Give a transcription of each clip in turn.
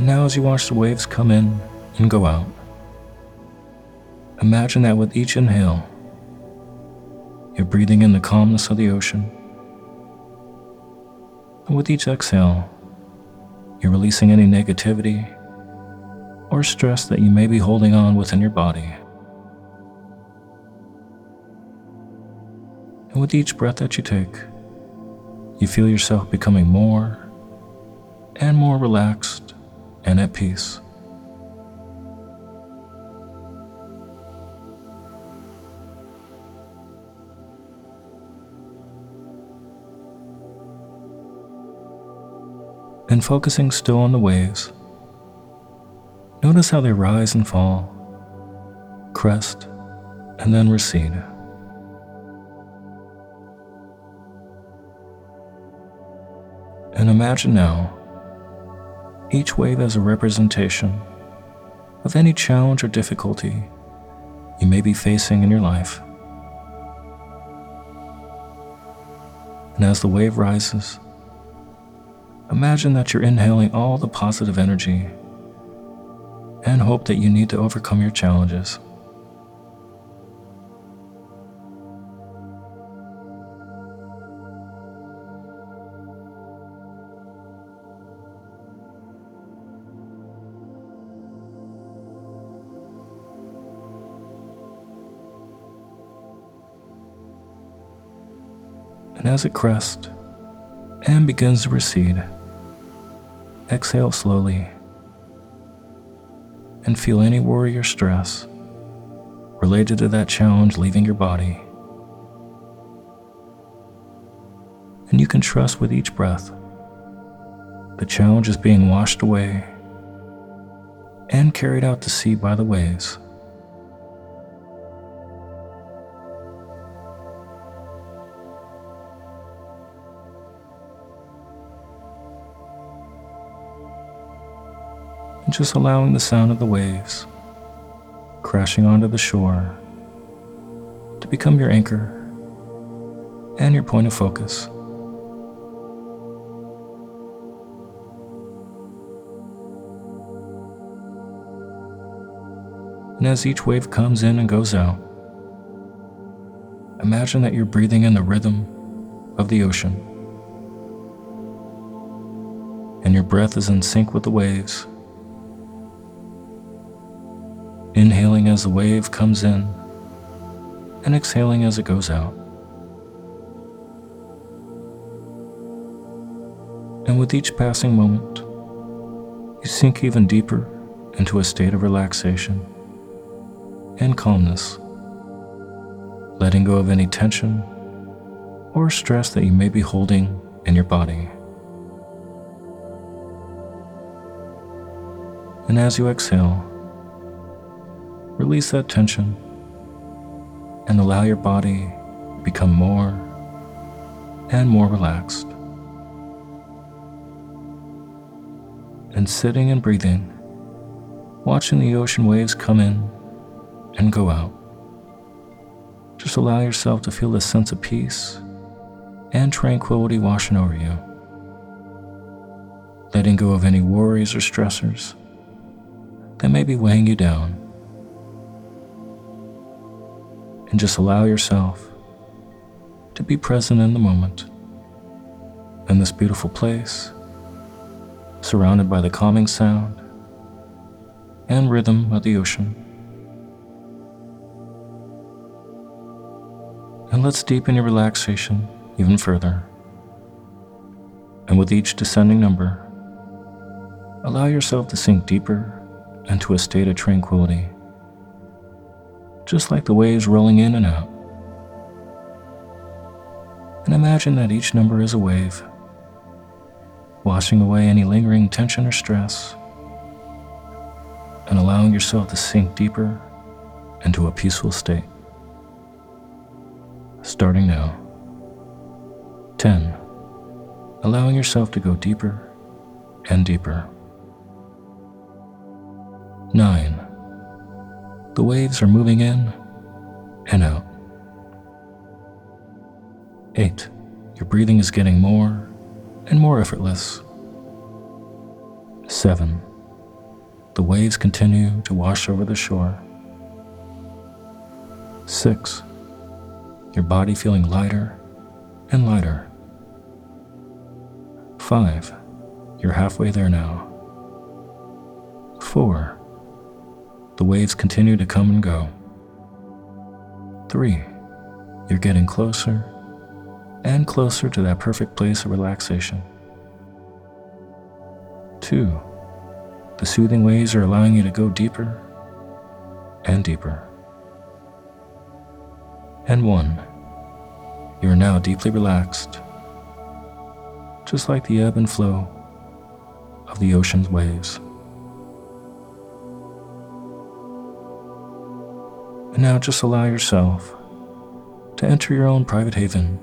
And now as you watch the waves come in and go out, imagine that with each inhale, you're breathing in the calmness of the ocean. And with each exhale, you're releasing any negativity or stress that you may be holding on within your body. And with each breath that you take, you feel yourself becoming more and more relaxed and at peace. And focusing still on the waves, notice how they rise and fall, crest, and then recede. And imagine now, each wave as a representation of any challenge or difficulty you may be facing in your life. And as the wave rises, imagine that you're inhaling all the positive energy and hope that you need to overcome your challenges. And as it crests and begins to recede, exhale slowly and feel any worry or stress related to that challenge leaving your body. And you can trust with each breath the challenge is being washed away and carried out to sea by the waves. And just allowing the sound of the waves crashing onto the shore to become your anchor and your point of focus. And as each wave comes in and goes out, imagine that you're breathing in the rhythm of the ocean, and your breath is in sync with the waves. Inhaling as the wave comes in and exhaling as it goes out. And with each passing moment, you sink even deeper into a state of relaxation and calmness, letting go of any tension or stress that you may be holding in your body. And as you exhale, release that tension and allow your body to become more and more relaxed. And sitting and breathing, watching the ocean waves come in and go out, just allow yourself to feel a sense of peace and tranquility washing over you, letting go of any worries or stressors that may be weighing you down. And just allow yourself to be present in the moment, in this beautiful place, surrounded by the calming sound and rhythm of the ocean. And let's deepen your relaxation even further. And with each descending number, allow yourself to sink deeper into a state of tranquility, just like the waves rolling in and out. And imagine that each number is a wave, washing away any lingering tension or stress, and allowing yourself to sink deeper into a peaceful state. Starting now. 10. Allowing yourself to go deeper and deeper. 9. The waves are moving in and out. 8. Your breathing is getting more and more effortless. 7. The waves continue to wash over the shore. 6. Your body feeling lighter and lighter. 5. You're halfway there now. 4. The waves continue to come and go. 3. You're getting closer and closer to that perfect place of relaxation. 2. The soothing waves are allowing you to go deeper and deeper. And 1. You are now deeply relaxed, just like the ebb and flow of the ocean's waves. And now just allow yourself to enter your own private haven,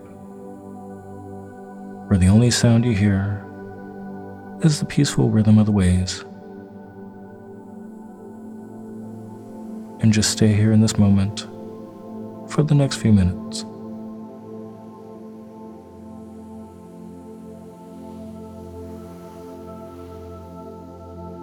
where the only sound you hear is the peaceful rhythm of the waves. And just stay here in this moment for the next few minutes.